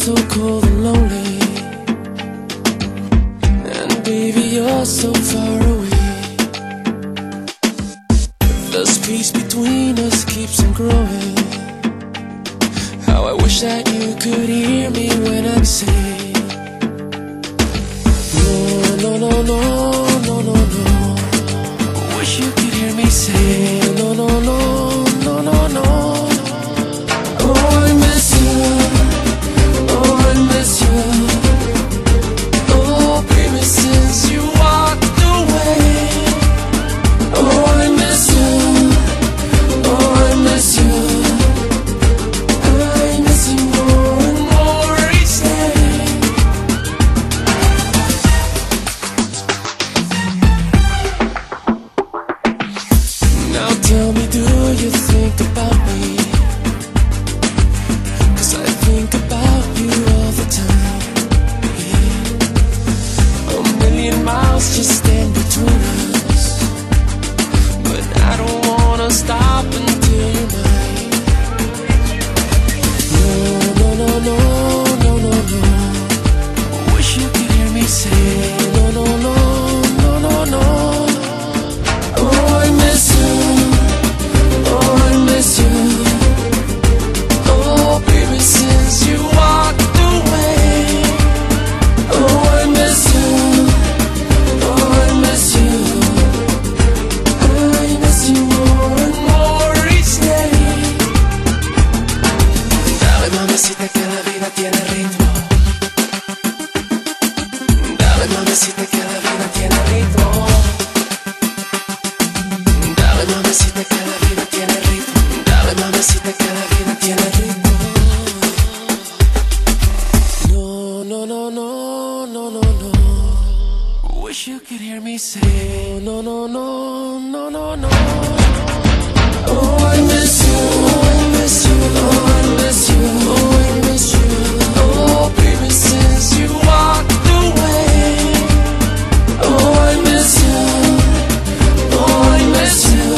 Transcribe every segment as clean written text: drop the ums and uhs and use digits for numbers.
so cold and lonely, and baby, you're so far away. The space between us keeps on growing. How I wish that you could hear me when I say, no, no, no, no, no, no, no. Wish you could hear me say, no, no, no, no, no, no. Oh, I miss you. Oh, I miss you. Oh, baby, since you walked away. Oh, I miss you. Oh, I miss you. I miss you more and more each day. Now tell me, do you think about me? 'Cause I think about you all the time, yeah. A million miles just stand between us, but I don't wanna stop until you're mine. No, no, no, no, no, no, no. Wish you could hear me say, no, no, no, no, no, no. Oh, I miss you. Oh, I miss you. Oh, baby, since you walked away. Oh, I miss you. Oh, I miss you. I miss you more and more each day. Dale, mamacita, que la vida tiene ritmo. Dale, mamacita, que la vida tiene ritmo. Dale, mamacita, que la vida tiene ritmo. Dale, mamacita, que la vida tiene ritmo. No, no, no, no, no, no, no. Wish you could hear me say, no, no, no, no, no, no. Oh, I miss you. Oh, I miss you. Oh, I miss you. Oh, I miss you. Oh, baby, since you walked away. Oh, I miss you. Oh, I miss you.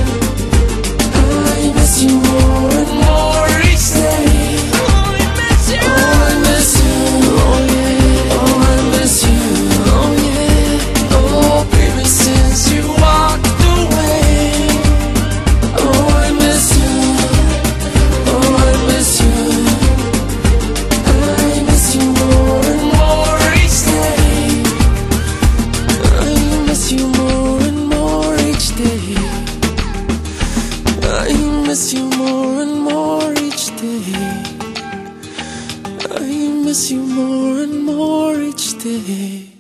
I miss you more and more each day. Oh, I miss you. Oh, I miss you. Oh, yeah. Oh, I miss you. Oh, yeah. Oh, baby, since you walked away. Oh, I miss you. Oh, I miss you. I miss you more and more each day. I miss you more and more each day. I miss you more and more each day. I miss you more and more each day.